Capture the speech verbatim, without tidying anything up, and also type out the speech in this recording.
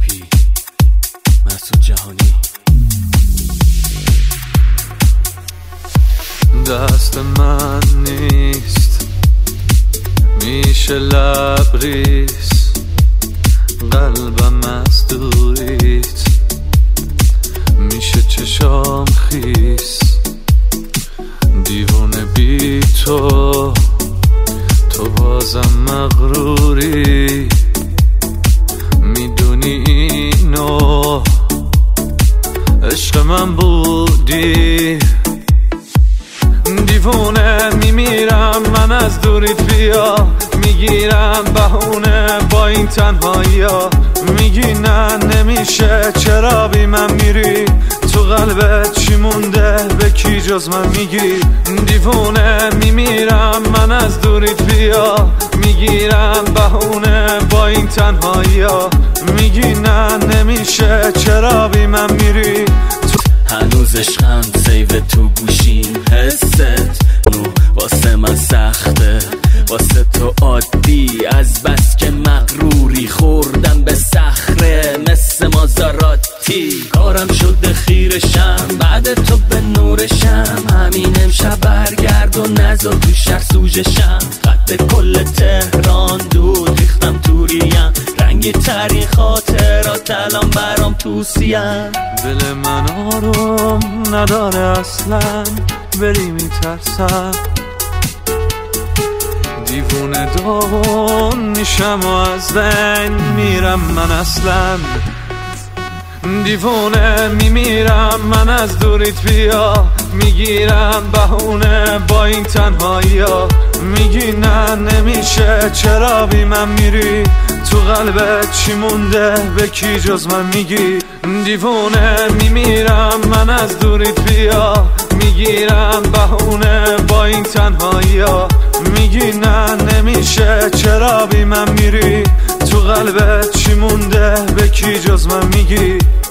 پی مسعود جهانی. دست من نیست میشه لبریز، قلبم از دوریت میشه چشام خیس. دیوونه بی تو تو بازم مغروری، میدونی اینو عشق من بودی. دیوونه میمیرم من از دوریت، بیا میگیرم بهونه با این تنهایی ها. میگی نه نمیشه، چرا بی من میری؟ تو قلبت چی مونده؟ به کی جز من میگی؟ دیوونه میمیرم من از دوریت، بیا میگیرم بهونه با این تنهایی ها. میگی نه نمیشه، چرا بی من میری؟ هنوز عشقم سیو تو گوشیم، حست نو واسه من سخته، واسه تو عادی از بس که مغروری. خوردم به صخره مثل مازاراتی، کارم شده خیرشم بعد تو به نورشم. همین امشب برگرد و نزا تو شهر سوژشم. قد کل تهران دود ریختم توریم، رنگی ترین خاطرات الان برام توسیم. دل من آروم نداره اصلا، بری میترسم. دیوونه داغون میشم و از بین میرم من اصلا. دیوونه میمیرم من از دوریت، بیا میگیرم بهونه با این تنهایی ها. میگی نه نمیشه، چرا بی من میری؟ تو قلبت چی مونده؟ به کی جز من میگی؟ دیوونه میمیرم من از دوریت، بیا میگیرم بهونه با این تنهایی ها. میگی نه نمیشه، چرا بی من میری؟ تو قلبت چی مونده؟ به کی جز من میگی؟